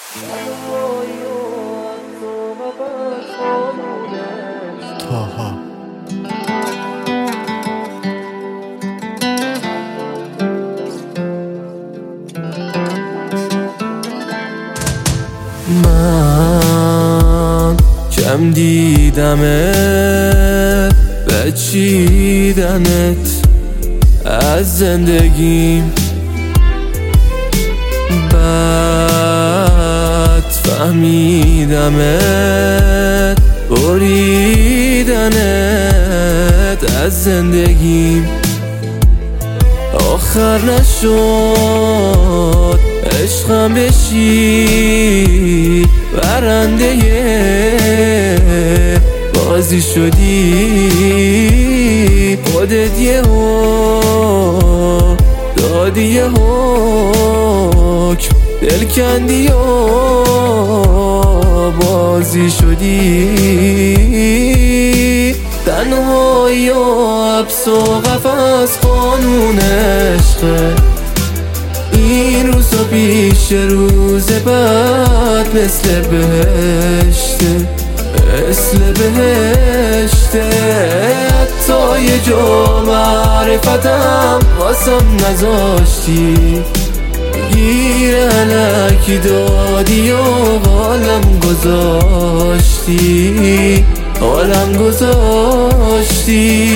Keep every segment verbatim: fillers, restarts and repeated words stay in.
تاها من کم دیدمت بچیدنت از زندگیم، بد فهمیدمت بریدنت از زندگیم. آخر نشد عشقم بشی برنده بازی شدی، خودت یه ها دادی یه حکم دل کندی و بازی شدی. تنهایی و حبس و قفس قانون عشقه، این روزا پیش روز بعد مثل بهشته، مثل بهشته. حتی یه جا معرفتم واسم نذاشتی، گیر علکی دادی و حالم گذاشتی، حالم گذاشتی.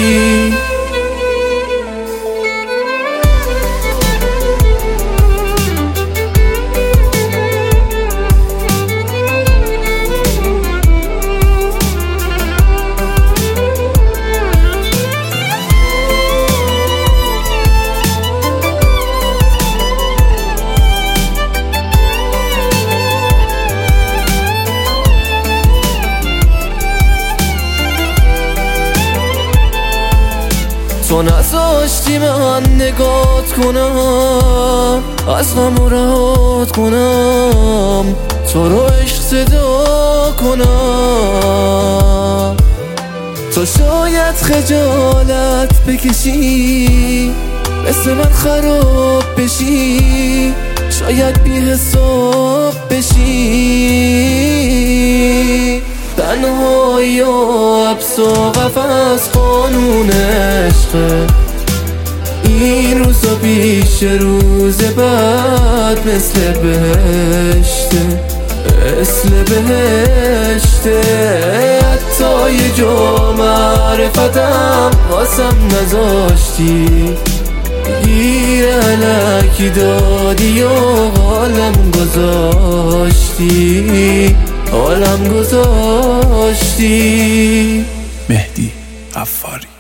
تو نذاشتی من نگات کنم، از غم رهات کنم، تو رو عشق صدا کنم. تو شاید خجالت بکشی، مثل من خراب بشی، شاید بی حساب بشی. تنهایی و حبس و قفس قانون عشقه، این روزا پیش روز بعد مثل بهشته، مثل بهشته. حتی یه جا معرفتم واسم نذاشتی، گیر علکی دادی و حالم گذاشتی، حالم گذاشتی. مهدی غفاری.